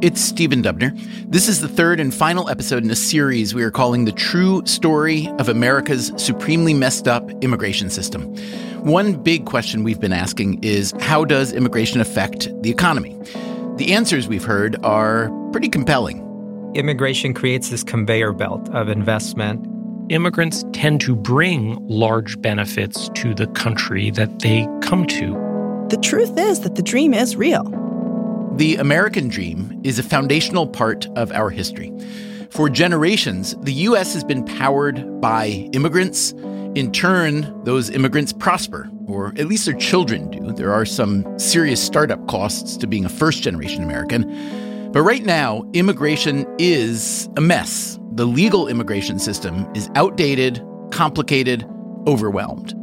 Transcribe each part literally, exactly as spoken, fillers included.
It's Stephen Dubner. This is the third and final episode in a series we are calling The True Story of America's Supremely Messed Up Immigration System. One big question we've been asking is, how does immigration affect the economy? The answers we've heard are pretty compelling. Immigration creates this conveyor belt of investment. Immigrants tend to bring large benefits to the country that they come to. The truth is that the dream is real. The American dream is a foundational part of our history. For generations, the U S has been powered by immigrants. In turn, those immigrants prosper, or at least their children do. There are some serious startup costs to being a first-generation American. But right now, immigration is a mess. The legal immigration system is outdated, complicated, overwhelmed.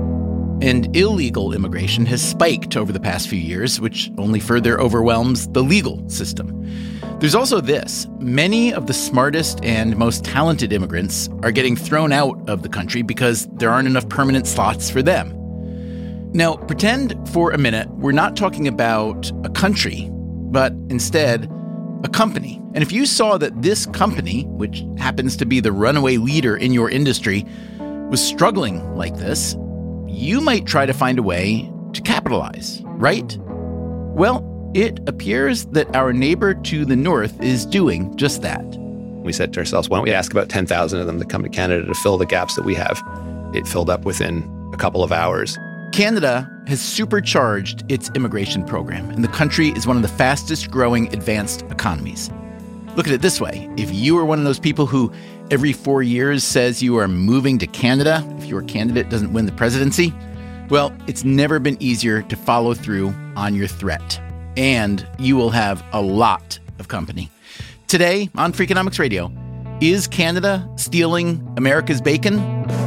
And illegal immigration has spiked over the past few years, which only further overwhelms the legal system. There's also this. Many of the smartest and most talented immigrants are getting thrown out of the country because there aren't enough permanent slots for them. Now, pretend for a minute we're not talking about a country, but instead a company. And if you saw that this company, which happens to be the runaway leader in your industry, was struggling like this, you might try to find a way to capitalize, right? Well, it appears that our neighbor to the north is doing just that. We said to ourselves, why don't we ask about ten thousand of them to come to Canada to fill the gaps that we have? It filled up within a couple of hours. Canada has supercharged its immigration program, and the country is one of the fastest growing advanced economies. Look at it this way. If you are one of those people who every four years says you are moving to Canada if your candidate doesn't win the presidency, well, it's never been easier to follow through on your threat. And you will have a lot of company. Today on Freakonomics Radio, is Canada stealing America's bacon?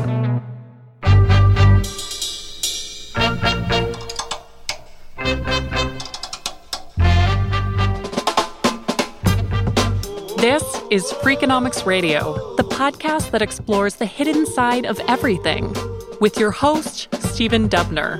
This is Freakonomics Radio, the podcast that explores the hidden side of everything, with your host, Stephen Dubner.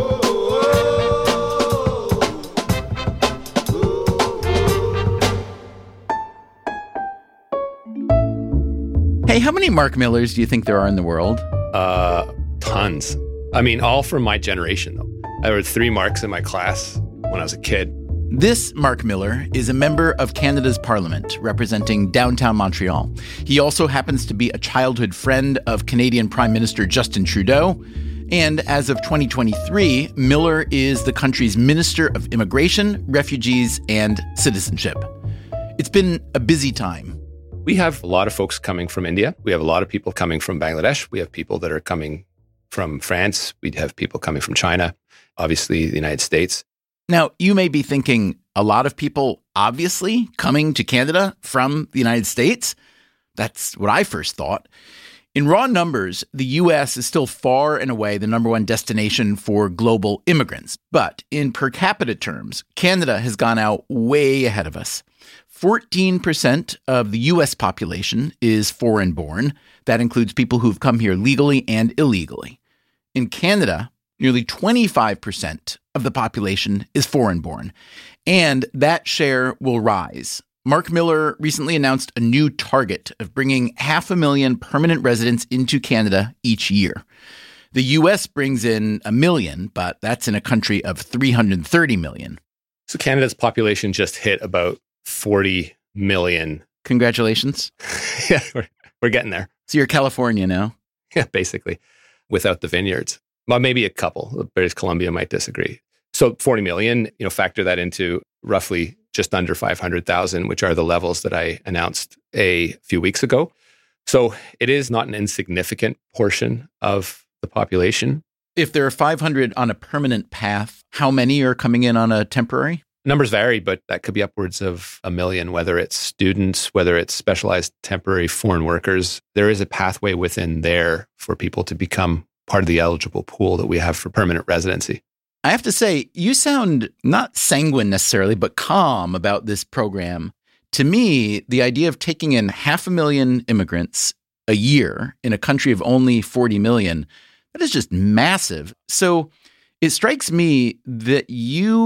Hey, how many Mark Millers do you think there are in the world? Uh, tons. I mean, all from my generation, though. There were three Marks in my class when I was a kid. This Mark Miller is a member of Canada's Parliament, representing downtown Montreal. He also happens to be a childhood friend of Canadian Prime Minister Justin Trudeau. And as of twenty twenty-three, Miller is the country's Minister of Immigration, Refugees, and Citizenship. It's been a busy time. We have a lot of folks coming from India. We have a lot of people coming from Bangladesh. We have people that are coming from France. We'd have people coming from China, obviously the United States. Now, you may be thinking, a lot of people obviously coming to Canada from the United States? That's what I first thought. In raw numbers, the U S is still far and away the number one destination for global immigrants. But in per capita terms, Canada has gone out way ahead of us. fourteen percent of the U S population is foreign-born. That includes people who've come here legally and illegally. In Canada, nearly twenty-five percent of the population is foreign-born, and that share will rise. Mark Miller recently announced a new target of bringing half a million permanent residents into Canada each year. The U S brings in a million, but that's in a country of three hundred thirty million. So Canada's population just hit about forty million. Congratulations. Yeah, we're, we're getting there. So you're California now? Yeah, basically, without the vineyards. Well, maybe a couple. British Columbia might disagree. So forty million, you know, factor that into roughly just under five hundred thousand, which are the levels that I announced a few weeks ago. So it is not an insignificant portion of the population. If there are five hundred on a permanent path, how many are coming in on a temporary? Numbers vary, but that could be upwards of a million, whether it's students, whether it's specialized temporary foreign workers. There is a pathway within there for people to become part of the eligible pool that we have for permanent residency. I have to say, you sound not sanguine necessarily, but calm about this program. To me, the idea of taking in half a million immigrants a year in a country of only forty million, that is just massive. So it strikes me that you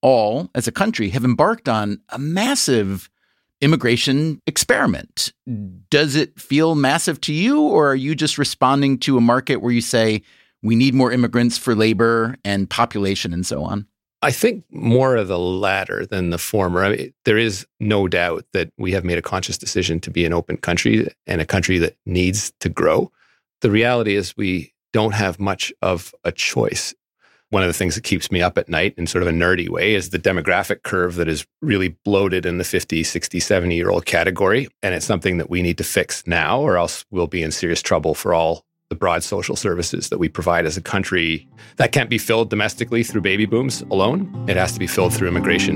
all, as a country, have embarked on a massive immigration experiment. Does it feel massive to you, or are you just responding to a market where you say, we need more immigrants for labor and population and so on? I think more of the latter than the former. I mean, there is no doubt that we have made a conscious decision to be an open country and a country that needs to grow. The reality is we don't have much of a choice. One of the things that keeps me up at night in sort of a nerdy way is the demographic curve that is really bloated in the fifty, sixty, seventy-year-old category. And it's something that we need to fix now, or else we'll be in serious trouble for all the broad social services that we provide as a country. That can't be filled domestically through baby booms alone. It has to be filled through immigration.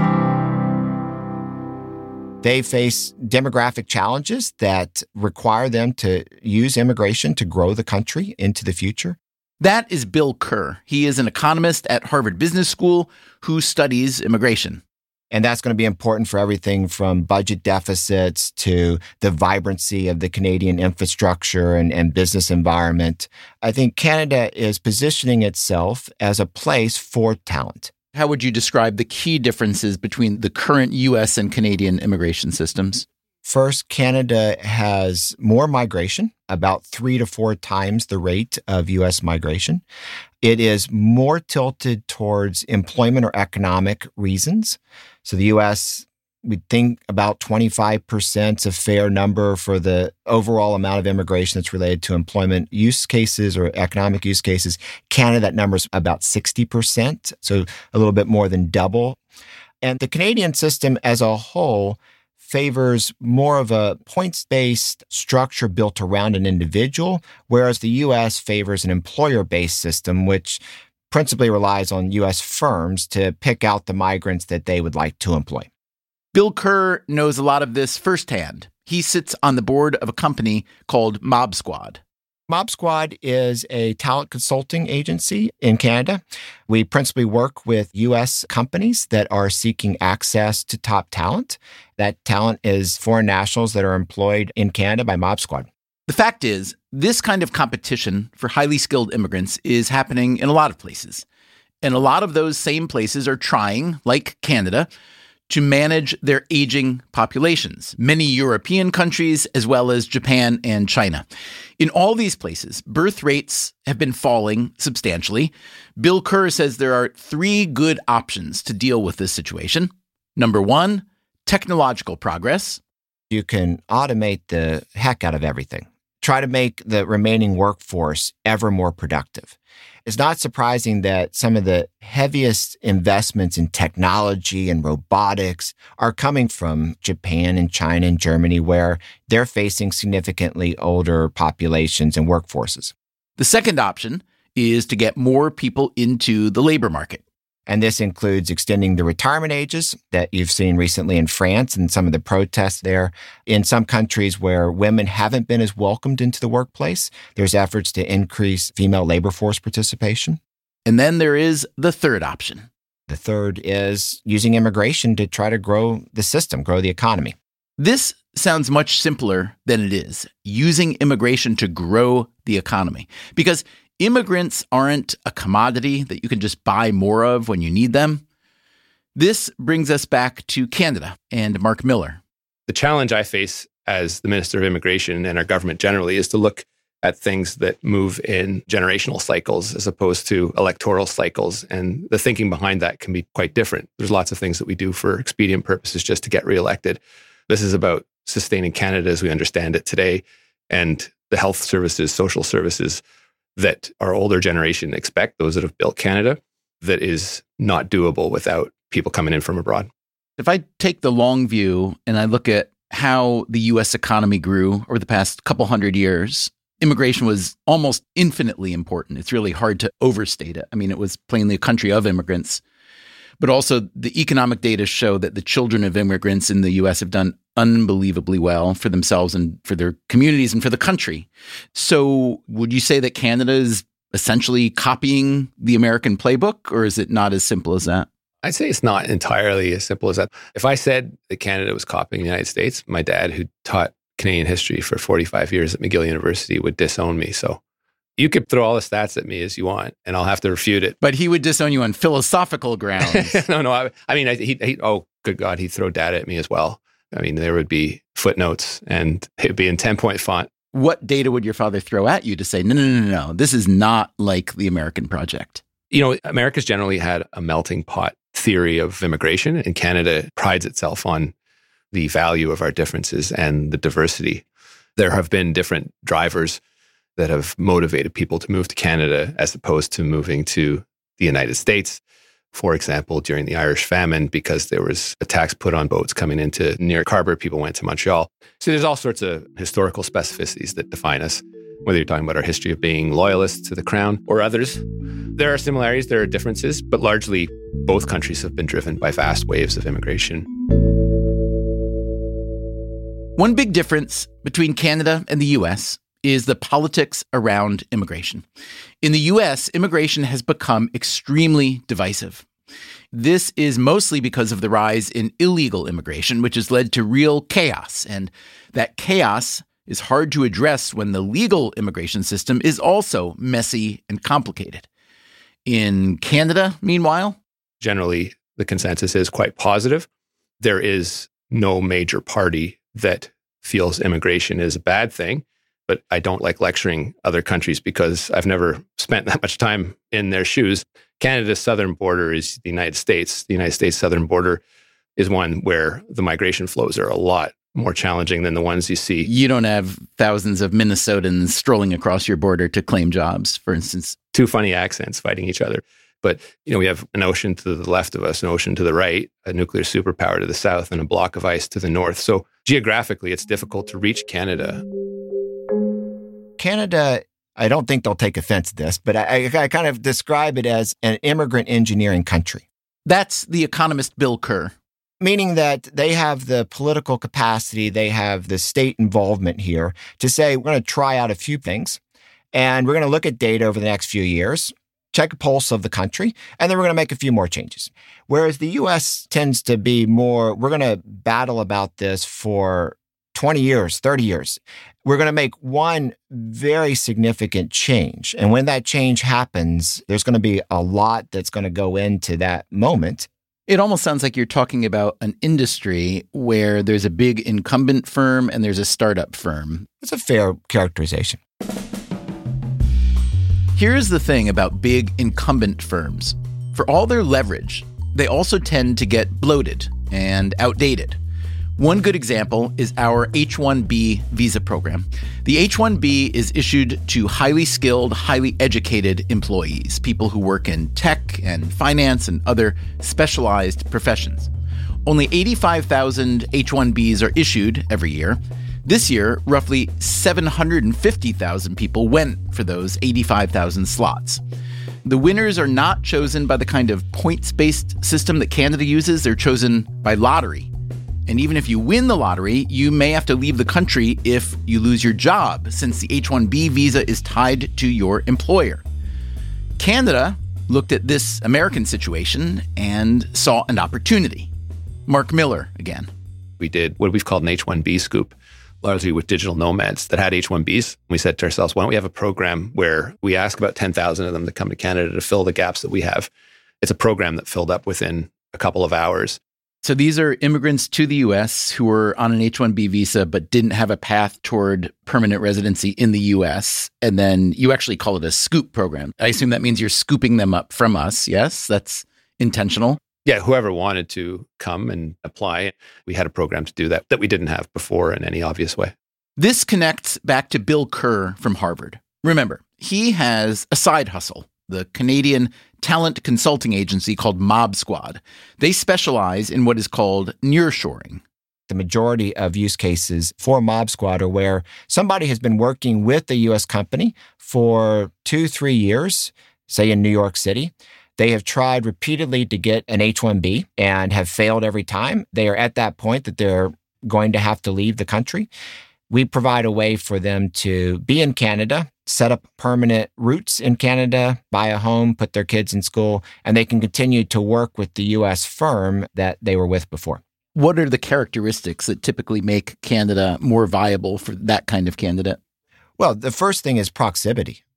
They face demographic challenges that require them to use immigration to grow the country into the future. That is Bill Kerr. He is an economist at Harvard Business School who studies immigration. And that's going to be important for everything from budget deficits to the vibrancy of the Canadian infrastructure and, and business environment. I think Canada is positioning itself as a place for talent. How would you describe the key differences between the current U S and Canadian immigration systems? First, Canada has more migration, about three to four times the rate of U S migration. It is more tilted towards employment or economic reasons. So the U S, we think about twenty-five percent is a fair number for the overall amount of immigration that's related to employment use cases or economic use cases. Canada, that number is about sixty percent, so a little bit more than double. And the Canadian system as a whole favors more of a points-based structure built around an individual, whereas the U S favors an employer-based system, which principally relies on U S firms to pick out the migrants that they would like to employ. Bill Kerr knows a lot of this firsthand. He sits on the board of a company called Mob Squad. Mob Squad is a talent consulting agency in Canada. We principally work with U S companies that are seeking access to top talent. That talent is foreign nationals that are employed in Canada by Mob Squad. The fact is, this kind of competition for highly skilled immigrants is happening in a lot of places. And a lot of those same places are trying, like Canada, to manage their aging populations, many European countries, as well as Japan and China. In all these places, birth rates have been falling substantially. Bill Kerr says there are three good options to deal with this situation. Number one, technological progress. You can automate the heck out of everything. Try to make the remaining workforce ever more productive. It's not surprising that some of the heaviest investments in technology and robotics are coming from Japan and China and Germany, where they're facing significantly older populations and workforces. The second option is to get more people into the labor market. And this includes extending the retirement ages that you've seen recently in France and some of the protests there. In some countries where women haven't been as welcomed into the workplace, there's efforts to increase female labor force participation. And then there is the third option. The third is using immigration to try to grow the system, grow the economy. This sounds much simpler than it is, using immigration to grow the economy. Because immigrants aren't a commodity that you can just buy more of when you need them. This brings us back to Canada and Mark Miller. The challenge I face as the Minister of Immigration and our government generally is to look at things that move in generational cycles as opposed to electoral cycles. And the thinking behind that can be quite different. There's lots of things that we do for expedient purposes just to get reelected. This is about sustaining Canada as we understand it today and the health services, social services that our older generation expect, those that have built Canada, that is not doable without people coming in from abroad. If I take the long view and I look at how the U S economy grew over the past couple hundred years, immigration was almost infinitely important. It's really hard to overstate it. I mean, it was plainly a country of immigrants. But also the economic data show that the children of immigrants in the U S have done unbelievably well for themselves and for their communities and for the country. So would you say that Canada is essentially copying the American playbook, or is it not as simple as that? I'd say it's not entirely as simple as that. If I said that Canada was copying the United States, my dad, who taught Canadian history for forty-five years at McGill University, would disown me. So You could throw all the stats at me as you want, and I'll have to refute it. But he would disown you on philosophical grounds. no, no. I, I mean, I, he, he, oh, good God, he'd throw data at me as well. I mean, there would be footnotes, and it would be in ten-point font. What data would your father throw at you to say, no, no, no, no, this is not like the American project? You know, America's generally had a melting pot theory of immigration, and Canada prides itself on the value of our differences and the diversity. There have been different drivers that have motivated people to move to Canada as opposed to moving to the United States. For example, during the Irish famine, because there was a tax put on boats coming into New York Harbor, people went to Montreal. So there's all sorts of historical specificities that define us, whether you're talking about our history of being loyalists to the crown or others. There are similarities, there are differences, but largely both countries have been driven by vast waves of immigration. One big difference between Canada and the U S is the politics around immigration. In the U S, immigration has become extremely divisive. This is mostly because of the rise in illegal immigration, which has led to real chaos. And that chaos is hard to address when the legal immigration system is also messy and complicated. In Canada, meanwhile, generally the consensus is quite positive. There is no major party that feels immigration is a bad thing. But I don't like lecturing other countries because I've never spent that much time in their shoes. Canada's southern border is the United States. The United States southern border is one where the migration flows are a lot more challenging than the ones you see. You don't have thousands of Minnesotans strolling across your border to claim jobs, for instance. Two funny accents fighting each other. But, you know, we have an ocean to the left of us, an ocean to the right, a nuclear superpower to the south, and a block of ice to the north. So geographically, it's difficult to reach Canada. Canada, I don't think they'll take offense to this, but I, I kind of describe it as an immigrant engineering country. That's the economist Bill Kerr. Meaning that they have the political capacity, they have the state involvement here to say, we're going to try out a few things, and we're going to look at data over the next few years, check a pulse of the country, and then we're going to make a few more changes. Whereas the U S tends to be more, we're going to battle about this for twenty years, thirty years. We're going to make one very significant change. And when that change happens, there's going to be a lot that's going to go into that moment. It almost sounds like you're talking about an industry where there's a big incumbent firm and there's a startup firm. It's a fair characterization. Here's the thing about big incumbent firms. For all their leverage, they also tend to get bloated and outdated. One good example is our H one B visa program. The H one B is issued to highly skilled, highly educated employees, people who work in tech and finance and other specialized professions. Only eighty-five thousand H one Bs are issued every year. This year, roughly seven hundred fifty thousand people went for those eighty-five thousand slots. The winners are not chosen by the kind of points-based system that Canada uses. They're chosen by lottery. And even if you win the lottery, you may have to leave the country if you lose your job, since the H one B visa is tied to your employer. Canada looked at this American situation and saw an opportunity. Mark Miller again. We did what we've called an H one B scoop, largely with digital nomads that had H one Bs. We said to ourselves, why don't we have a program where we ask about ten thousand of them to come to Canada to fill the gaps that we have? It's a program that filled up within a couple of hours. So these are immigrants to the U S who were on an H one B visa but didn't have a path toward permanent residency in the U S. And then you actually call it a scoop program. I assume that means you're scooping them up from us. Yes, that's intentional. Yeah, whoever wanted to come and apply, we had a program to do that that we didn't have before in any obvious way. This connects back to Bill Kerr from Harvard. Remember, he has a side hustle, the Canadian talent consulting agency called Mob Squad. They specialize in what is called nearshoring. The majority of use cases for Mob Squad are where somebody has been working with a U S company for two, three years, say in New York City. They have tried repeatedly to get an H one B and have failed every time. They are at that point that they're going to have to leave the country. We provide a way for them to be in Canada, set up permanent roots in Canada, buy a home, put their kids in school, and they can continue to work with the U S firm that they were with before. What are the characteristics that typically make Canada more viable for that kind of candidate? Well, the first thing is proximity.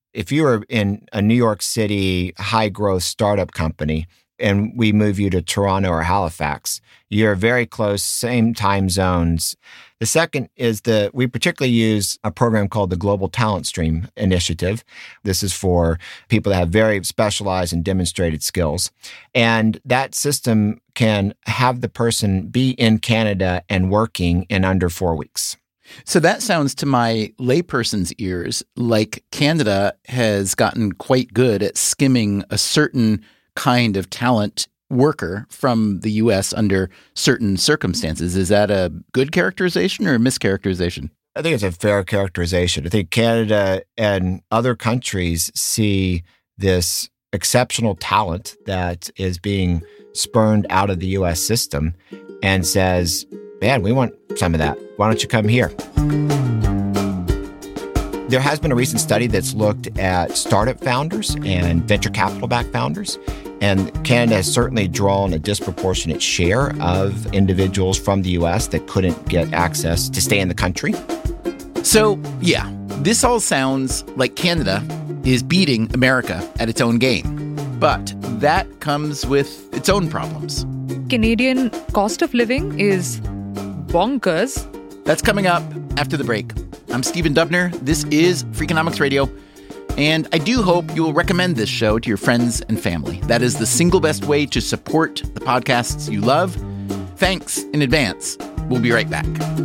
If you were in a New York City high-growth startup company and we move you to Toronto or Halifax, you're very close, same time zones. The second is that we particularly use a program called the Global Talent Stream Initiative. This is for people that have very specialized and demonstrated skills. And that system can have the person be in Canada and working in under four weeks. So that sounds to my layperson's ears like Canada has gotten quite good at skimming a certain kind of talent worker from the U S under certain circumstances. Is that a good characterization or a mischaracterization? I think it's a fair characterization. I think Canada and other countries see this exceptional talent that is being spurned out of the U S system and says, man, we want some of that. Why don't you come here? There has been a recent study that's looked at startup founders and venture capital-backed founders, and Canada has certainly drawn a disproportionate share of individuals from the U S that couldn't get access to stay in the country. So, yeah, this all sounds like Canada is beating America at its own game, but that comes with its own problems. Canadian cost of living is bonkers. That's coming up after the break. I'm Stephen Dubner. This is Freakonomics Radio. And I do hope you will recommend this show to your friends and family. That is the single best way to support the podcasts you love. Thanks in advance. We'll be right back.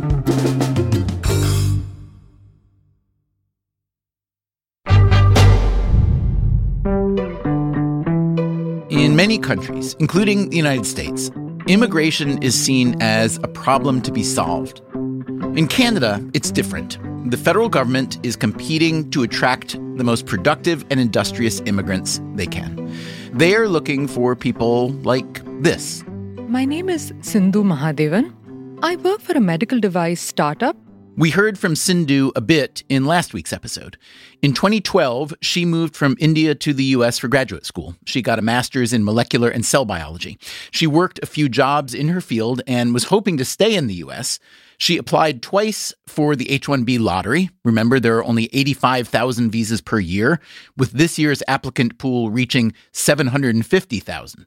In many countries, including the United States, immigration is seen as a problem to be solved. In Canada, it's different. The federal government is competing to attract the most productive and industrious immigrants they can. They are looking for people like this. My name is Sindhu Mahadevan. I work for a medical device startup. We heard from Sindhu a bit in last week's episode. In twenty twelve, she moved from India to the U S for graduate school. She got a master's in molecular and cell biology. She worked a few jobs in her field and was hoping to stay in the U S. She applied twice for the H one B lottery. Remember, there are only eighty-five thousand visas per year, with this year's applicant pool reaching seven hundred fifty thousand.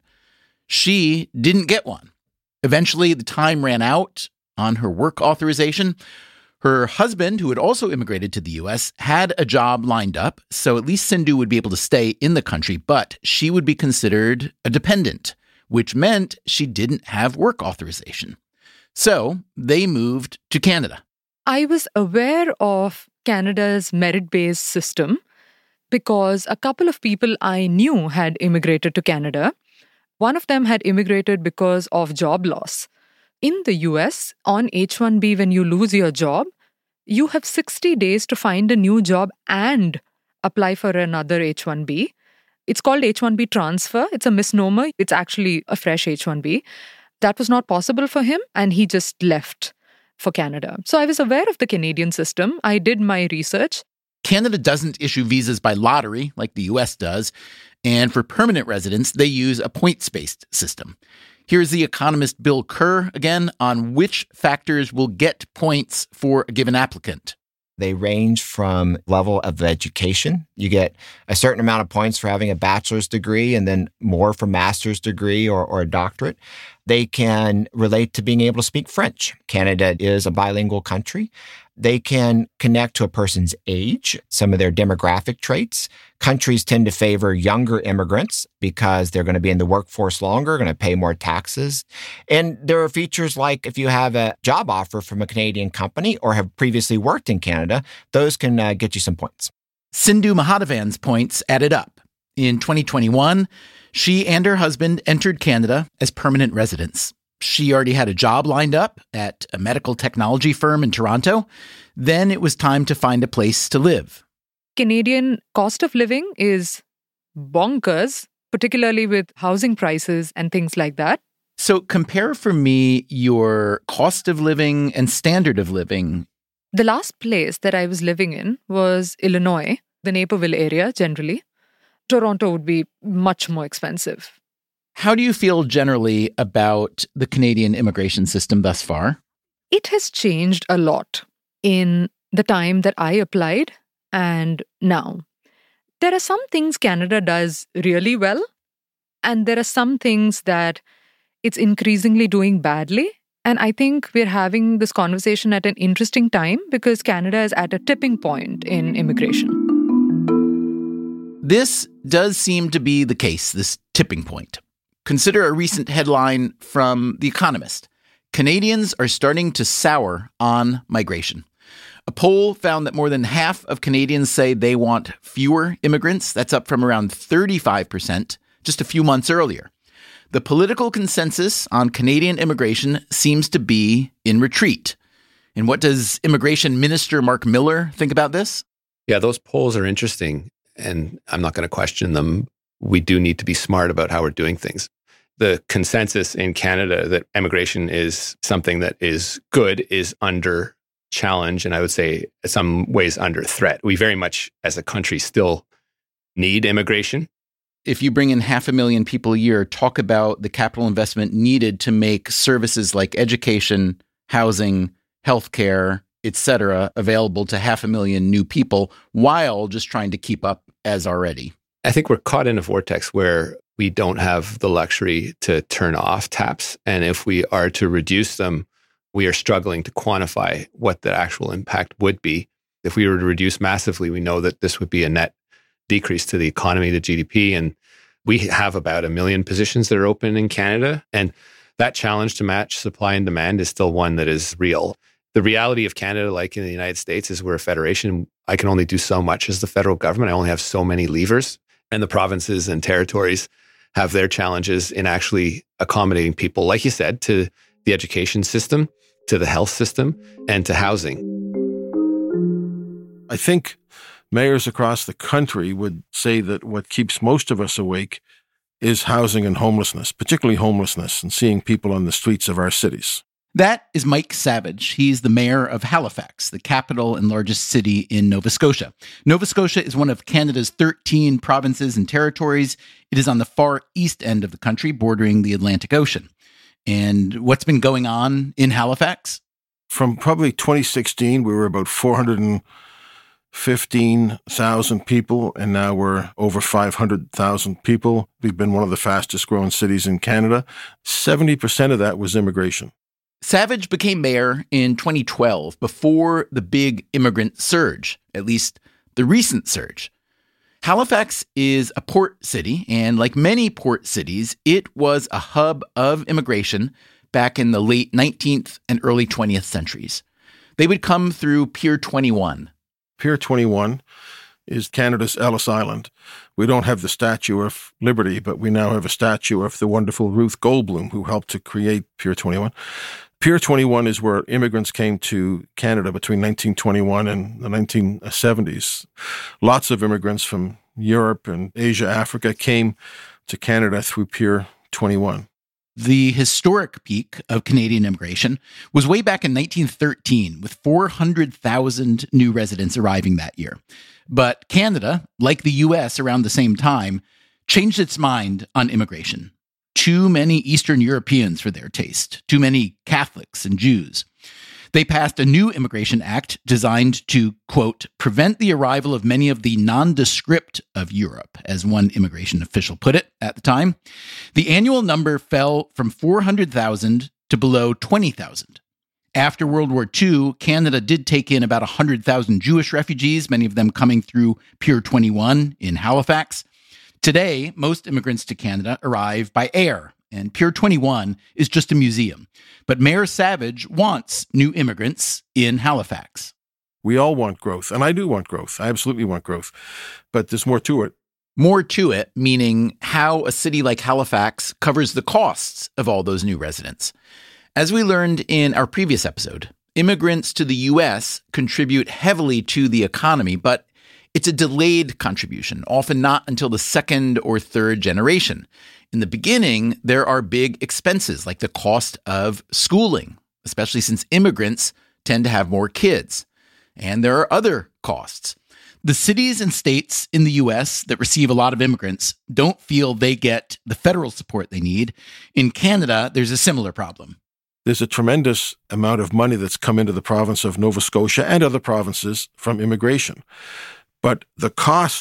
She didn't get one. Eventually, the time ran out on her work authorization. Her husband, who had also immigrated to the U S, had a job lined up, so at least Sindhu would be able to stay in the country, but she would be considered a dependent, which meant she didn't have work authorization. So they moved to Canada. I was aware of Canada's merit-based system because a couple of people I knew had immigrated to Canada. One of them had immigrated because of job loss. In the U S, on H one B, when you lose your job, you have sixty days to find a new job and apply for another H one B. It's called H one B transfer. It's a misnomer. It's actually a fresh H one B. That was not possible for him, and he just left for Canada. So I was aware of the Canadian system. I did my research. Canada doesn't issue visas by lottery like the U S does, and for permanent residents, they use a points-based system. Here's the economist Bill Kerr again on which factors will get points for a given applicant. They range from level of education. You get a certain amount of points for having a bachelor's degree and then more for master's degree or, or a doctorate. They can relate to being able to speak French. Canada is a bilingual country. They can connect to a person's age, some of their demographic traits. Countries tend to favor younger immigrants because they're going to be in the workforce longer, going to pay more taxes. And there are features like if you have a job offer from a Canadian company or have previously worked in Canada, those can uh, get you some points. Sindhu Mahadevan's points added up. In twenty twenty-one, she and her husband entered Canada as permanent residents. She already had a job lined up at a medical technology firm in Toronto. Then it was time to find a place to live. Canadian cost of living is bonkers, particularly with housing prices and things like that. So compare for me your cost of living and standard of living. The last place that I was living in was Illinois, the Naperville area generally. Toronto would be much more expensive. How do you feel generally about the Canadian immigration system thus far? It has changed a lot in the time that I applied and now. there are some things Canada does really well, and there are some things that it's increasingly doing badly. And I think we're having this conversation at an interesting time because Canada is at a tipping point in immigration. This does seem to be the case, this tipping point. Consider a recent headline from The Economist. Canadians are starting to sour on migration. A poll found that more than half of Canadians say they want fewer immigrants. That's up from around thirty-five percent just a few months earlier. The political consensus on Canadian immigration seems to be in retreat. And what does Immigration Minister Mark Miller think about this? Yeah, those polls are interesting, and I'm not going to question them. We do need to be smart about how we're doing things. The consensus in Canada that immigration is something that is good is under challenge, and I would say in some ways under threat. We very much, as a country, still need immigration. If you bring in half a million people a year, talk about the capital investment needed to make services like education, housing, healthcare, et cetera, available to half a million new people while just trying to keep up as already. I think we're caught in a vortex where we don't have the luxury to turn off taps. And if we are to reduce them, we are struggling to quantify what the actual impact would be. If we were to reduce massively, we know that this would be a net decrease to the economy, the G D P. And we have about a million positions that are open in Canada. And that challenge to match supply and demand is still one that is real. The reality of Canada, like in the United States, is we're a federation. I can only do so much as the federal government. I only have so many levers. And the provinces and territories have their challenges in actually accommodating people, like you said, to the education system, to the health system, and to housing. I think mayors across the country would say that what keeps most of us awake is housing and homelessness, particularly homelessness and seeing people on the streets of our cities. That is Mike Savage. He's the mayor of Halifax, the capital and largest city in Nova Scotia. Nova Scotia is one of Canada's thirteen provinces and territories. It is on the far east end of the country, bordering the Atlantic Ocean. And what's been going on in Halifax? From probably twenty sixteen, we were about four hundred fifteen thousand people, and now we're over five hundred thousand people. We've been one of the fastest growing cities in Canada. seventy percent of that was immigration. Savage became mayor in twenty twelve, before the big immigrant surge, at least the recent surge. Halifax is a port city, and like many port cities, it was a hub of immigration back in the late nineteenth and early twentieth centuries. They would come through Pier twenty-one. Pier twenty-one is Canada's Ellis Island. We don't have the Statue of Liberty, but we now have a statue of the wonderful Ruth Goldblum, who helped to create Pier twenty-one. Pier twenty-one is where immigrants came to Canada between nineteen twenty-one and the nineteen seventies. Lots of immigrants from Europe and Asia, Africa came to Canada through Pier twenty-one. The historic peak of Canadian immigration was way back in nineteen thirteen, with four hundred thousand new residents arriving that year. But Canada, like the U S around the same time, changed its mind on immigration. Too many Eastern Europeans for their taste, too many Catholics and Jews. They passed a new immigration act designed to, quote, prevent the arrival of many of the nondescript of Europe, as one immigration official put it at the time. The annual number fell from four hundred thousand to below twenty thousand. After World War Two, Canada did take in about one hundred thousand Jewish refugees, many of them coming through Pier twenty-one in Halifax. Today, most immigrants to Canada arrive by air, and Pier twenty-one is just a museum. But Mayor Savage wants new immigrants in Halifax. We all want growth, and I do want growth. I absolutely want growth, but there's more to it. More to it, meaning how a city like Halifax covers the costs of all those new residents. As we learned in our previous episode, immigrants to the U S contribute heavily to the economy, but it's a delayed contribution, often not until the second or third generation. In the beginning, there are big expenses like the cost of schooling, especially since immigrants tend to have more kids. And there are other costs. The cities and states in the U S that receive a lot of immigrants don't feel they get the federal support they need. In Canada, there's a similar problem. There's a tremendous amount of money that's come into the province of Nova Scotia and other provinces from immigration. But the cost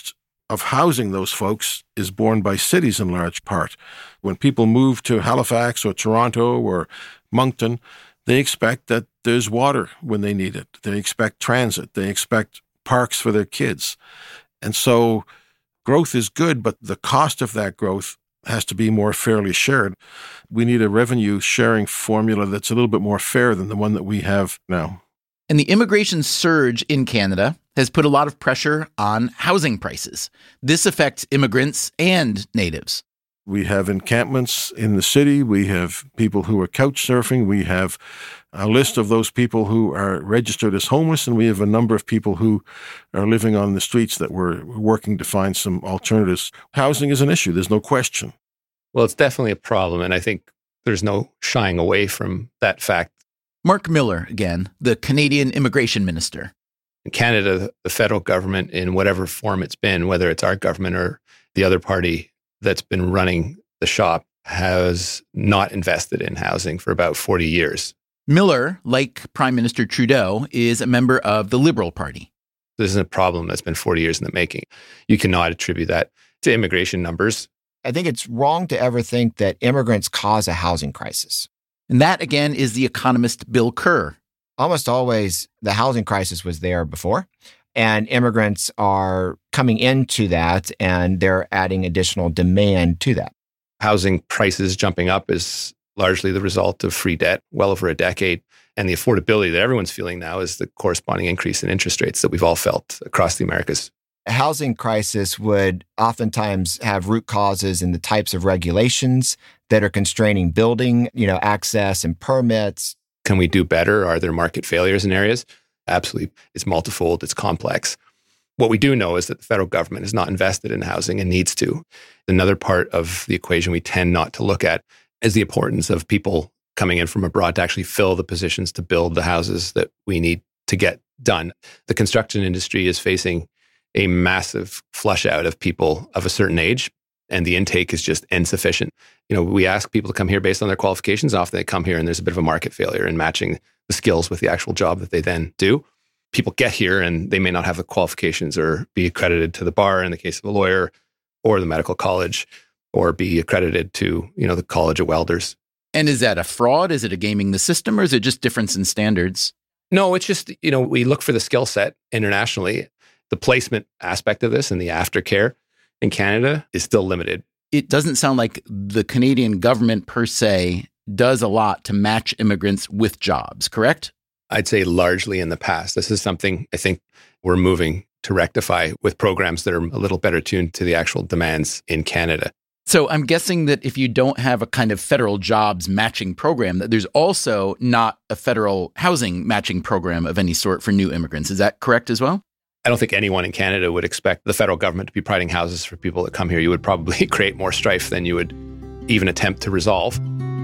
of housing those folks is borne by cities in large part. When people move to Halifax or Toronto or Moncton, they expect that there's water when they need it. They expect transit. They expect parks for their kids. And so growth is good, but the cost of that growth has to be more fairly shared. We need a revenue sharing formula that's a little bit more fair than the one that we have now. And the immigration surge in Canada has put a lot of pressure on housing prices. This affects immigrants and natives. We have encampments in the city. We have people who are couch surfing. We have a list of those people who are registered as homeless, and we have a number of people who are living on the streets that we're working to find some alternatives. Housing is an issue. There's no question. Well, it's definitely a problem, and I think there's no shying away from that fact. Mark Miller, again, the Canadian immigration minister. In Canada, the federal government, in whatever form it's been, whether it's our government or the other party that's been running the shop, has not invested in housing for about forty years. Miller, like Prime Minister Trudeau, is a member of the Liberal Party. This is a problem that's been forty years in the making. You cannot attribute that to immigration numbers. I think it's wrong to ever think that immigrants cause a housing crisis. And that, again, is the economist Bill Kerr. Almost always, the housing crisis was there before, and immigrants are coming into that, and they're adding additional demand to that. Housing prices jumping up is largely the result of free debt, well over a decade. And the affordability that everyone's feeling now is the corresponding increase in interest rates that we've all felt across the Americas. A housing crisis would oftentimes have root causes in the types of regulations that are constraining building, you know, access and permits. Can we do better? Are there market failures in areas? Absolutely. It's multifold. It's complex. What we do know is that the federal government is not invested in housing and needs to. Another part of the equation we tend not to look at is the importance of people coming in from abroad to actually fill the positions to build the houses that we need to get done. The construction industry is facing a massive flush out of people of a certain age, and the intake is just insufficient. You know, we ask people to come here based on their qualifications. Often they come here and there's a bit of a market failure in matching the skills with the actual job that they then do. People get here and they may not have the qualifications or be accredited to the bar in the case of a lawyer or the medical college, or be accredited to, you know, the College of Welders. And is that a fraud? Is it a gaming the system, or is it just difference in standards? No, it's just, you know, we look for the skill set internationally. The placement aspect of this and the aftercare in Canada is still limited. It doesn't sound like the Canadian government per se does a lot to match immigrants with jobs, correct? I'd say largely in the past. This is something I think we're moving to rectify with programs that are a little better tuned to the actual demands in Canada. So I'm guessing that if you don't have a kind of federal jobs matching program, that there's also not a federal housing matching program of any sort for new immigrants. Is that correct as well? I don't think anyone in Canada would expect the federal government to be providing houses for people that come here. You would probably create more strife than you would even attempt to resolve.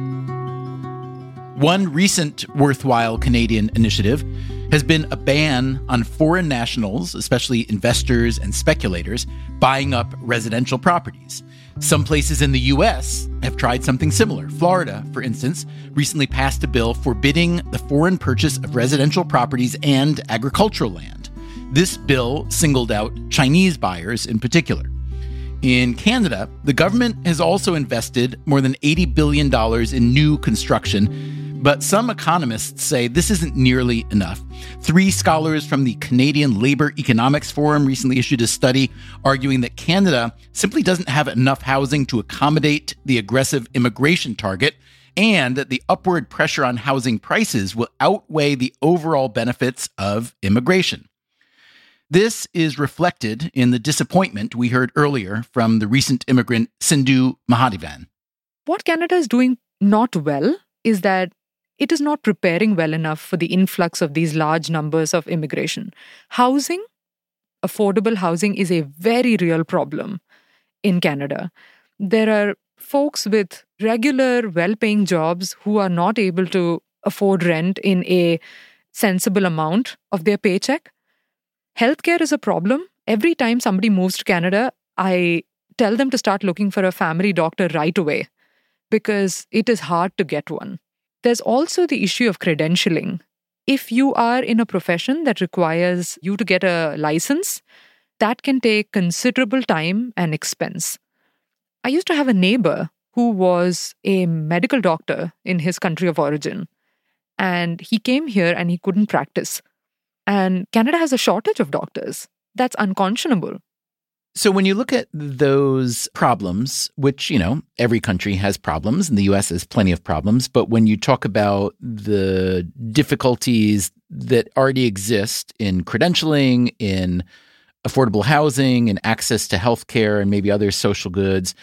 One recent worthwhile Canadian initiative has been a ban on foreign nationals, especially investors and speculators, buying up residential properties. Some places in the U S have tried something similar. Florida, for instance, recently passed a bill forbidding the foreign purchase of residential properties and agricultural land. This bill singled out Chinese buyers in particular. In Canada, the government has also invested more than eighty billion dollars in new construction, but some economists say this isn't nearly enough. Three scholars from the Canadian Labour Economics Forum recently issued a study arguing that Canada simply doesn't have enough housing to accommodate the aggressive immigration target, and that the upward pressure on housing prices will outweigh the overall benefits of immigration. This is reflected in the disappointment we heard earlier from the recent immigrant Sindhu Mahadevan. What Canada is doing not well is that it is not preparing well enough for the influx of these large numbers of immigration. Housing, affordable housing, is a very real problem in Canada. There are folks with regular, well-paying jobs who are not able to afford rent in a sensible amount of their paycheck. Healthcare is a problem. Every time somebody moves to Canada, I tell them to start looking for a family doctor right away because it is hard to get one. There's also the issue of credentialing. If you are in a profession that requires you to get a license, that can take considerable time and expense. I used to have a neighbor who was a medical doctor in his country of origin, and he came here and he couldn't practice. And Canada has a shortage of doctors. That's unconscionable. So when you look at those problems, which, you know, every country has problems, and the U S has plenty of problems, but when you talk about the difficulties that already exist in credentialing, in affordable housing, and access to healthcare, and maybe other social goods,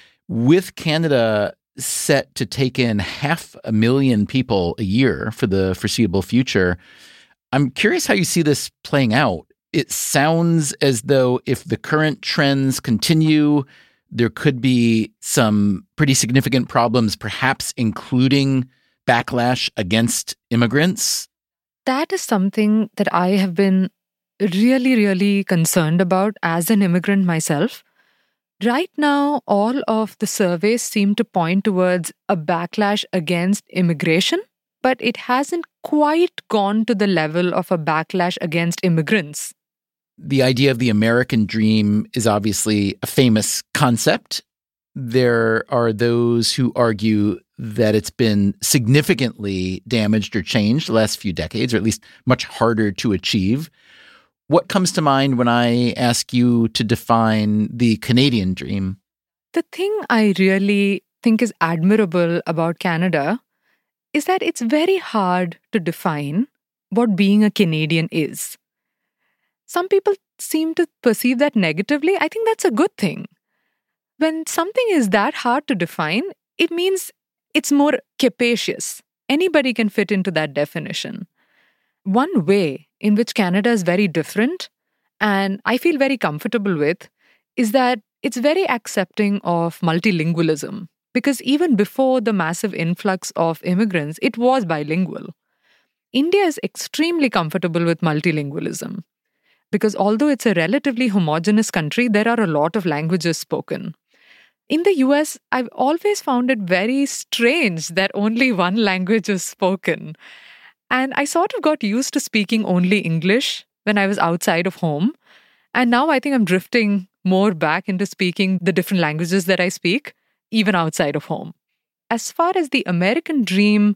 with Canada set to take in half a million people a year for the foreseeable future, I'm curious how you see this playing out. It sounds as though if the current trends continue, there could be some pretty significant problems, perhaps including backlash against immigrants. That is something that I have been really, really concerned about as an immigrant myself. Right now, all of the surveys seem to point towards a backlash against immigration, but it hasn't quite gone to the level of a backlash against immigrants. The idea of the American dream is obviously a famous concept. There are those who argue that it's been significantly damaged or changed the last few decades, or at least much harder to achieve. What comes to mind when I ask you to define the Canadian dream? The thing I really think is admirable about Canada is that it's very hard to define what being a Canadian is. Some people seem to perceive that negatively. I think that's a good thing. When something is that hard to define, it means it's more capacious. Anybody can fit into that definition. One way in which Canada is very different, and I feel very comfortable with, is that it's very accepting of multilingualism. Because even before the massive influx of immigrants, it was bilingual. India is extremely comfortable with multilingualism. Because although it's a relatively homogeneous country, there are a lot of languages spoken. In the U S, I've always found it very strange that only one language is spoken. And I sort of got used to speaking only English when I was outside of home. And now I think I'm drifting more back into speaking the different languages that I speak, even outside of home. As far as the American dream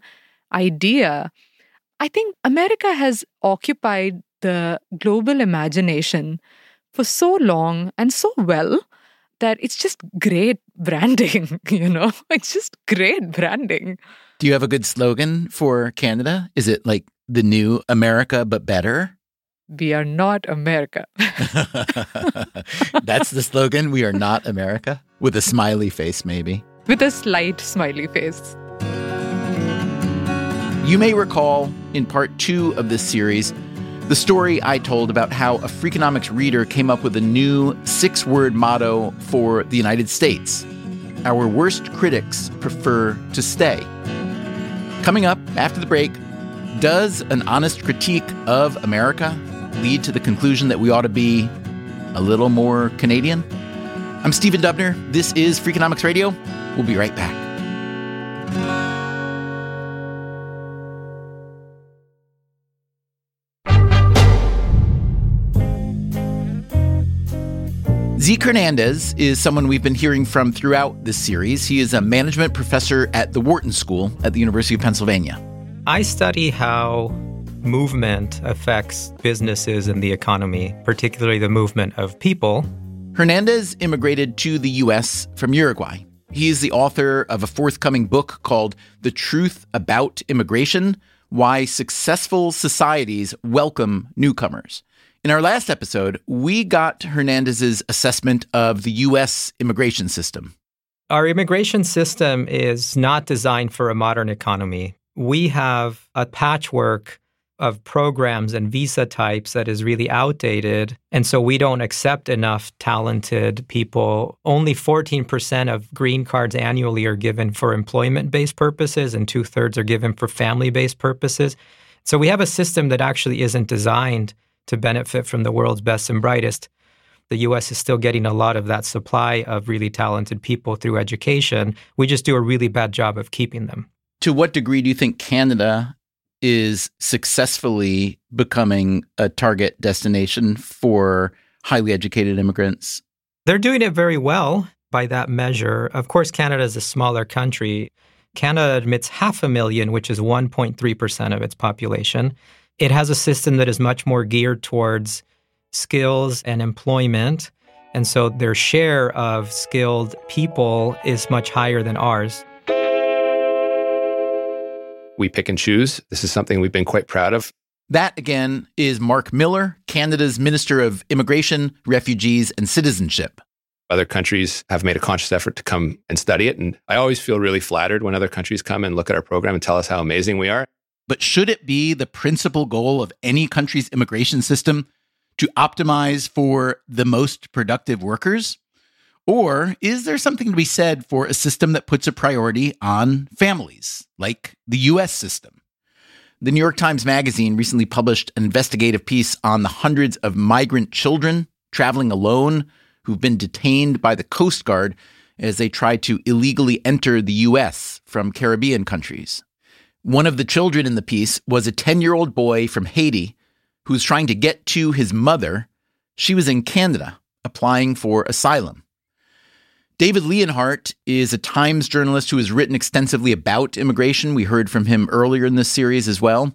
idea, I think America has occupied the global imagination for so long and so well that it's just great branding, you know? It's just great branding. Do you have a good slogan for Canada? Is it like the new America, but better? We are not America. That's the slogan? We are not America? With a smiley face, maybe. With a slight smiley face. You may recall in part two of this series, the story I told about how a Freakonomics reader came up with a new six-word motto for the United States. Our worst critics prefer to stay. Coming up after the break, does an honest critique of America lead to the conclusion that we ought to be a little more Canadian? I'm Stephen Dubner. This is Freakonomics Radio. We'll be right back. Zeke Hernandez is someone we've been hearing from throughout this series. He is a management professor at the Wharton School at the University of Pennsylvania. I study how movement affects businesses and the economy, particularly the movement of people. Hernandez immigrated to the U S from Uruguay. He is the author of a forthcoming book called The Truth About Immigration: Why Successful Societies Welcome Newcomers. In our last episode, we got Hernandez's assessment of the U S immigration system. Our immigration system is not designed for a modern economy. We have a patchwork of programs and visa types that is really outdated. And so we don't accept enough talented people. Only fourteen percent of green cards annually are given for employment-based purposes, and two-thirds are given for family-based purposes. So we have a system that actually isn't designed to benefit from the world's best and brightest. The U S is still getting a lot of that supply of really talented people through education. We just do a really bad job of keeping them. To what degree do you think Canada is successfully becoming a target destination for highly educated immigrants? They're doing it very well by that measure. Of course, Canada is a smaller country. Canada admits half a million, which is one point three percent of its population. It has a system that is much more geared towards skills and employment. And so their share of skilled people is much higher than ours. We pick and choose. This is something we've been quite proud of. That, again, is Mark Miller, Canada's Minister of Immigration, Refugees, and Citizenship. Other countries have made a conscious effort to come and study it. And I always feel really flattered when other countries come and look at our program and tell us how amazing we are. But should it be the principal goal of any country's immigration system to optimize for the most productive workers? Or is there something to be said for a system that puts a priority on families, like the U S system? The New York Times Magazine recently published an investigative piece on the hundreds of migrant children traveling alone who've been detained by the Coast Guard as they try to illegally enter the U S from Caribbean countries. One of the children in the piece was a ten-year-old boy from Haiti who was trying to get to his mother. She was in Canada applying for asylum. David Leonhardt is a Times journalist who has written extensively about immigration. We heard from him earlier in this series as well.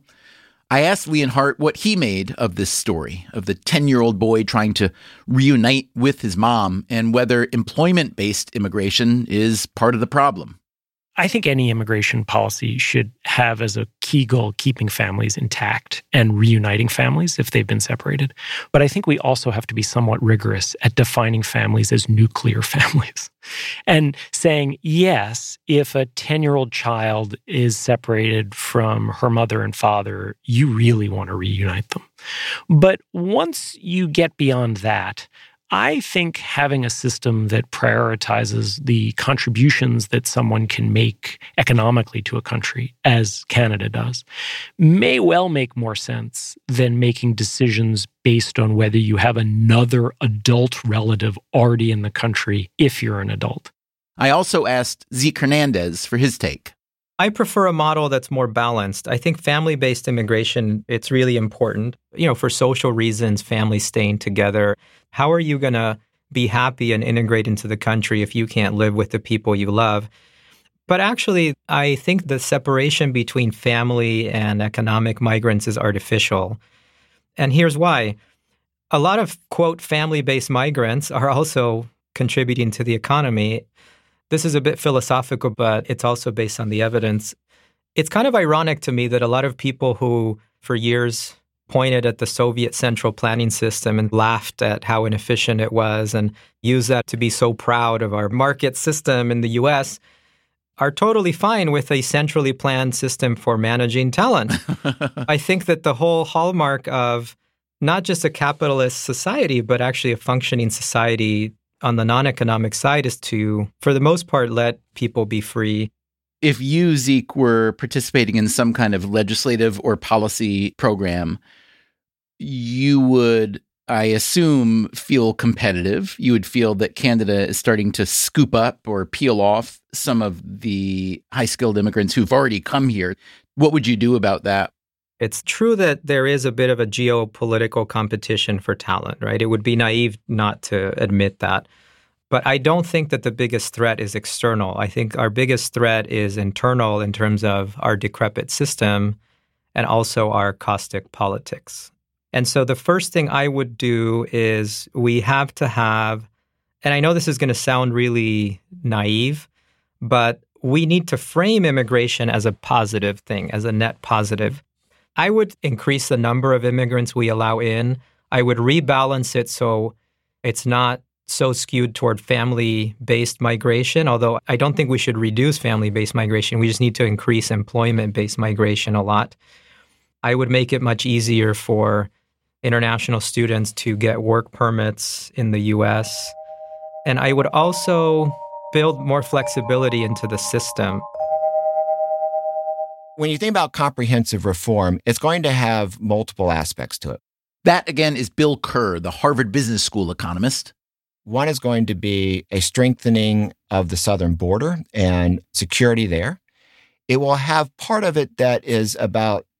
I asked Leonhardt what he made of this story of the ten-year-old boy trying to reunite with his mom and whether employment-based immigration is part of the problem. I think any immigration policy should have as a key goal keeping families intact and reuniting families if they've been separated. But I think we also have to be somewhat rigorous at defining families as nuclear families and saying, yes, if a ten-year-old child is separated from her mother and father, you really want to reunite them. But once you get beyond that, I think having a system that prioritizes the contributions that someone can make economically to a country, as Canada does, may well make more sense than making decisions based on whether you have another adult relative already in the country if you're an adult. I also asked Zeke Hernandez for his take. I prefer a model that's more balanced. I think family-based immigration, it's really important. You know, for social reasons, families staying together. How are you going to be happy and integrate into the country if you can't live with the people you love? But actually, I think the separation between family and economic migrants is artificial. And here's why. A lot of, quote, family-based migrants are also contributing to the economy. This is a bit philosophical, but it's also based on the evidence. It's kind of ironic to me that a lot of people who, for years, pointed at the Soviet central planning system and laughed at how inefficient it was and used that to be so proud of our market system in the U S are totally fine with a centrally planned system for managing talent. I think that the whole hallmark of not just a capitalist society, but actually a functioning society on the non-economic side is to, for the most part, let people be free. If you, Zeke, were participating in some kind of legislative or policy program, you would, I assume, feel competitive. You would feel that Canada is starting to scoop up or peel off some of the high-skilled immigrants who've already come here. What would you do about that? It's true that there is a bit of a geopolitical competition for talent, right? It would be naive not to admit that. But I don't think that the biggest threat is external. I think our biggest threat is internal in terms of our decrepit system and also our caustic politics. And so the first thing I would do is we have to have, and I know this is going to sound really naive, but we need to frame immigration as a positive thing, as a net positive. I would increase the number of immigrants we allow in. I would rebalance it so it's not so skewed toward family-based migration, although I don't think we should reduce family-based migration. We just need to increase employment-based migration a lot. I would make it much easier for international students to get work permits in the U S. And I would also build more flexibility into the system. When you think about comprehensive reform, it's going to have multiple aspects to it. That, again, is Bill Kerr, the Harvard Business School economist. One is going to be a strengthening of the southern border and security there. It will have part of it that is about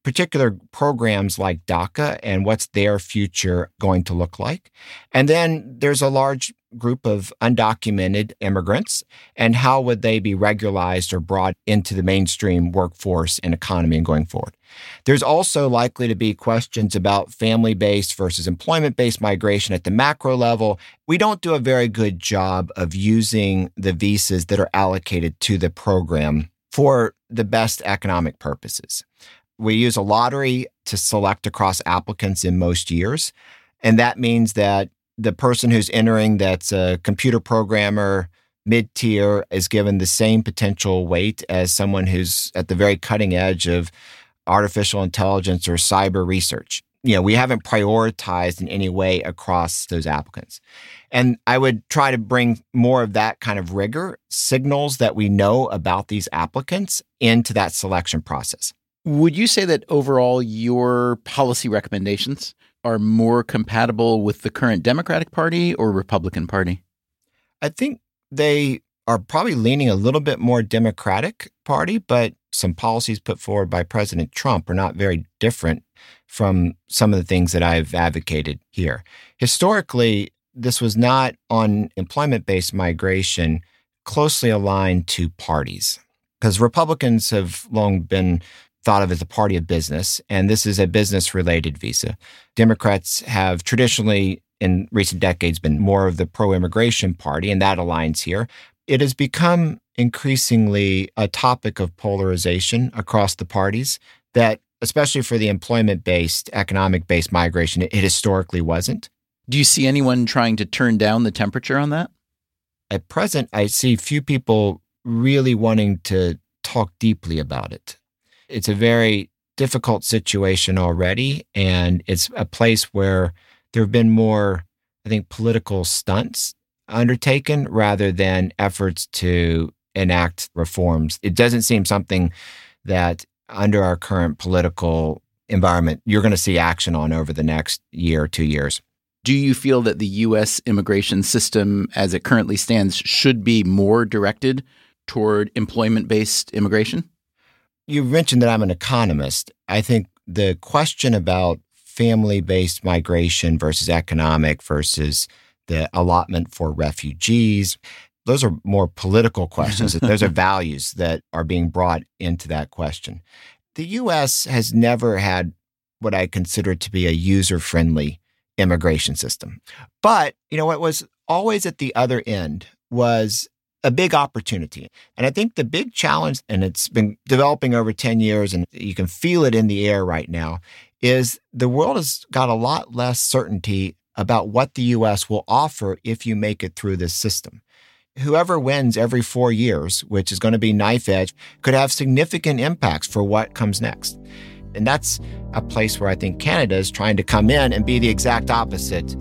particular programs like DACA and what's their future going to look like. And then there's a large group of undocumented immigrants, and how would they be regularized or brought into the mainstream workforce and economy and going forward. There's also likely to be questions about family-based versus employment-based migration at the macro level. We don't do a very good job of using the visas that are allocated to the program for the best economic purposes. We use a lottery to select across applicants in most years. And that means that the person who's entering that's a computer programmer, mid-tier, is given the same potential weight as someone who's at the very cutting edge of artificial intelligence or cyber research. You know, we haven't prioritized in any way across those applicants. And I would try to bring more of that kind of rigor, signals that we know about these applicants, into that selection process. Would you say that overall your policy recommendations are more compatible with the current Democratic Party or Republican Party? I think they are probably leaning a little bit more Democratic Party, but some policies put forward by President Trump are not very different from some of the things that I've advocated here. Historically, this was not on employment-based migration closely aligned to parties, because Republicans have long been thought of as a party of business, and this is a business-related visa. Democrats have traditionally, in recent decades, been more of the pro-immigration party, and that aligns here. It has become increasingly a topic of polarization across the parties that, especially for the employment-based, economic-based migration, it historically wasn't. Do you see anyone trying to turn down the temperature on that? At present, I see few people really wanting to talk deeply about it. It's a very difficult situation already, and it's a place where there have been more, I think, political stunts undertaken rather than efforts to enact reforms. It doesn't seem something that under our current political environment you're going to see action on over the next year or two years. Do you feel that the U S immigration system as it currently stands should be more directed toward employment-based immigration? You mentioned that I'm an economist. I think the question about family-based migration versus economic versus the allotment for refugees, those are more political questions. Those are values that are being brought into that question. The U S has never had what I consider to be a user-friendly immigration system. But, you know, what was always at the other end was a big opportunity. And I think the big challenge, and it's been developing over ten years, and you can feel it in the air right now, is the world has got a lot less certainty about what the U S will offer if you make it through this system. Whoever wins every four years, which is going to be knife edge, could have significant impacts for what comes next. And that's a place where I think Canada is trying to come in and be the exact opposite.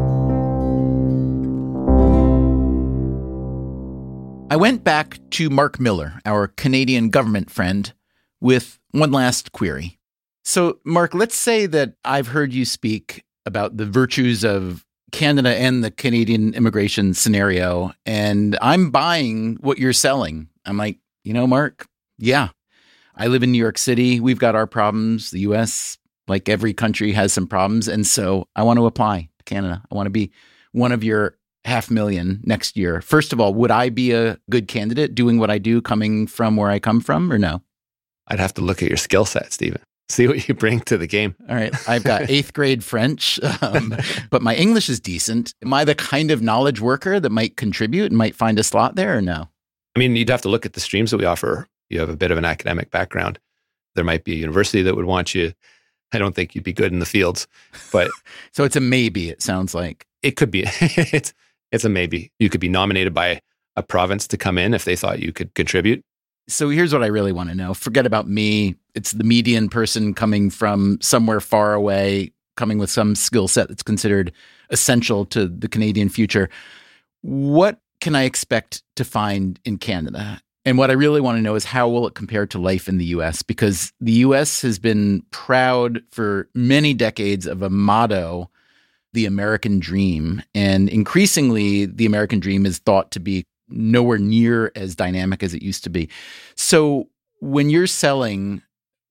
I went back to Mark Miller, our Canadian government friend, with one last query. So, Mark, let's say that I've heard you speak about the virtues of Canada and the Canadian immigration scenario, and I'm buying what you're selling. I'm like, you know, Mark, yeah, I live in New York City. We've got our problems. The U S, like every country, has some problems. And so I want to apply to Canada. I want to be one of your half million next year. First of all, would I be a good candidate doing what I do, coming from where I come from, or no? I'd have to look at your skill set, Stephen. See what you bring to the game. All right. I've got eighth grade French, um, but my English is decent. Am I the kind of knowledge worker that might contribute and might find a slot there, or no? I mean, you'd have to look at the streams that we offer. You have a bit of an academic background. There might be a university that would want you. I don't think you'd be good in the fields, but so it's a maybe, it sounds like. It could be. it's it's a maybe. You could be nominated by a province to come in if they thought you could contribute. So here's what I really want to know. Forget about me. It's the median person coming from somewhere far away, coming with some skill set that's considered essential to the Canadian future. What can I expect to find in Canada? And what I really want to know is how will it compare to life in the U S? Because the U S has been proud for many decades of a motto, the American dream. And increasingly, the American dream is thought to be nowhere near as dynamic as it used to be. So when you're selling,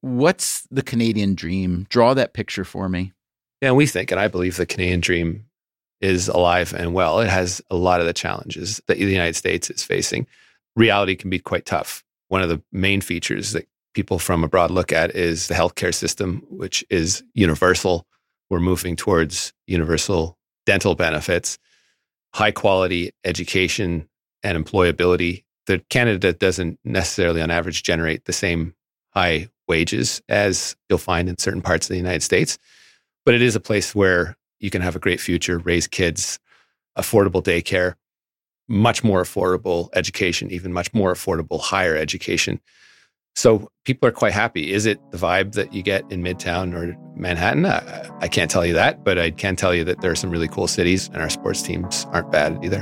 what's the Canadian dream? Draw that picture for me. Yeah, we think, and I believe the Canadian dream is alive and well. It has a lot of the challenges that the United States is facing. Reality can be quite tough. One of the main features that people from abroad look at is the healthcare system, which is universal. We're moving towards universal dental benefits, high quality education and employability. That Canada doesn't necessarily on average generate the same high wages as you'll find in certain parts of the United States. But it is a place where you can have a great future, raise kids, affordable daycare, much more affordable education, even much more affordable higher education. So people are quite happy. Is it the vibe that you get in Midtown or Manhattan? I, I can't tell you that, but I can tell you that there are some really cool cities and our sports teams aren't bad either.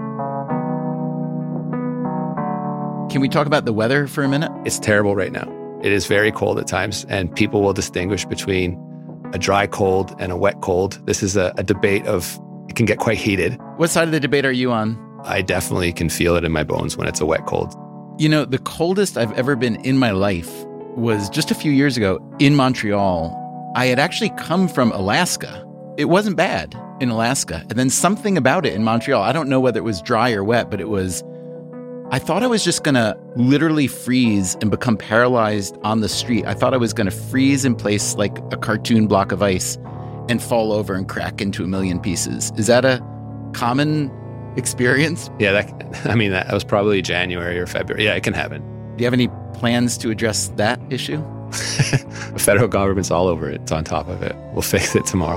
Can we talk about the weather for a minute? It's terrible right now. It is very cold at times, and people will distinguish between a dry cold and a wet cold. This is a, a debate of, it can get quite heated. What side of the debate are you on? I definitely can feel it in my bones when it's a wet cold. You know, the coldest I've ever been in my life was just a few years ago in Montreal. I had actually come from Alaska. It wasn't bad in Alaska. And then something about it in Montreal, I don't know whether it was dry or wet, but it was, I thought I was just going to literally freeze and become paralyzed on the street. I thought I was going to freeze in place like a cartoon block of ice and fall over and crack into a million pieces. Is that a common experience? Yeah, that, I mean, that was probably January or February. Yeah, it can happen. Do you have any plans to address that issue? The federal government's all over it. It's on top of it. We'll fix it tomorrow.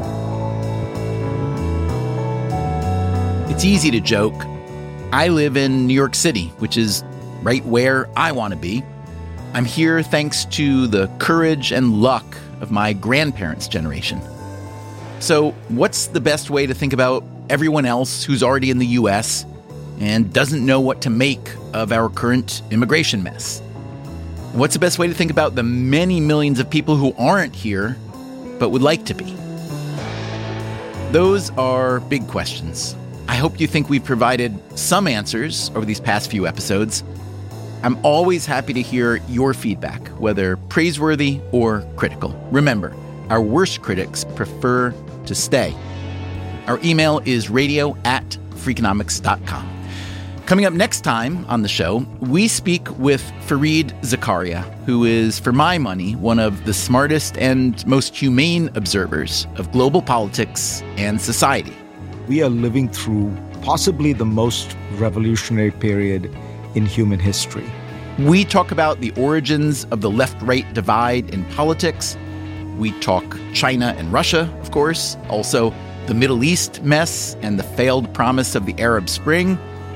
It's easy to joke. I live in New York City, which is right where I want to be. I'm here thanks to the courage and luck of my grandparents' generation. So what's the best way to think about everyone else who's already in the U S and doesn't know what to make of our current immigration mess? What's the best way to think about the many millions of people who aren't here but would like to be? Those are big questions. I hope you think we've provided some answers over these past few episodes. I'm always happy to hear your feedback, whether praiseworthy or critical. Remember, our worst critics prefer to stay. Our email is radio at freakonomics dot com. Coming up next time on the show, we speak with Fareed Zakaria, who is, for my money, one of the smartest and most humane observers of global politics and society. We are living through possibly the most revolutionary period in human history. We talk about the origins of the left-right divide in politics. We talk China and Russia, of course, also the Middle East mess and the failed promise of the Arab Spring,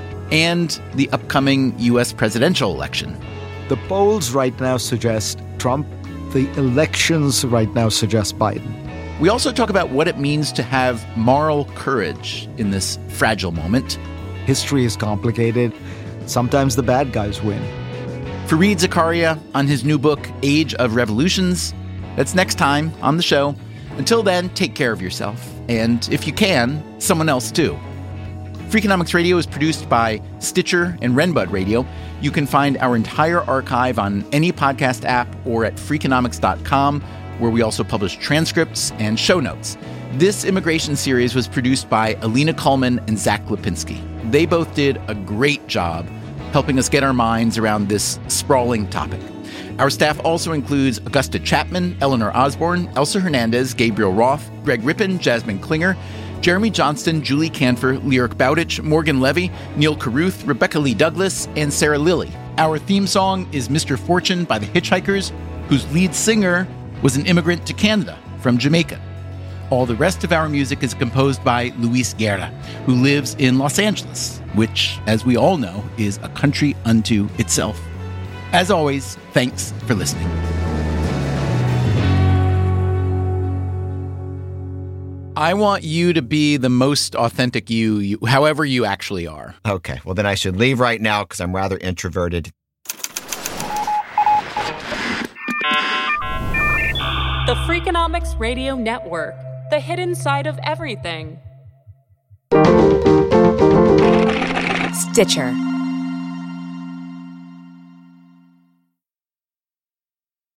and the upcoming U S presidential election. The polls right now suggest Trump. The elections right now suggest Biden. We also talk about what it means to have moral courage in this fragile moment. History is complicated. Sometimes the bad guys win. Fareed Zakaria on his new book, Age of Revolutions. That's next time on the show. Until then, take care of yourself. And if you can, someone else too. Freakonomics Radio is produced by Stitcher and Renbud Radio. You can find our entire archive on any podcast app or at freakonomics dot com, where we also publish transcripts and show notes. This immigration series was produced by Alina Kuhlman and Zach Lipinski. They both did a great job helping us get our minds around this sprawling topic. Our staff also includes Augusta Chapman, Eleanor Osborne, Elsa Hernandez, Gabriel Roth, Greg Rippin, Jasmine Klinger, Jeremy Johnston, Julie Canfer, Lyric Bowditch, Morgan Levy, Neil Carruth, Rebecca Lee Douglas, and Sarah Lilly. Our theme song is Mister Fortune by the Hitchhikers, whose lead singer was an immigrant to Canada from Jamaica. All the rest of our music is composed by Luis Guerra, who lives in Los Angeles, which, as we all know, is a country unto itself. As always, thanks for listening. I want you to be the most authentic you, you, however you actually are. Okay, well then I should leave right now because I'm rather introverted. The Freakonomics Radio Network, the hidden side of everything. Stitcher.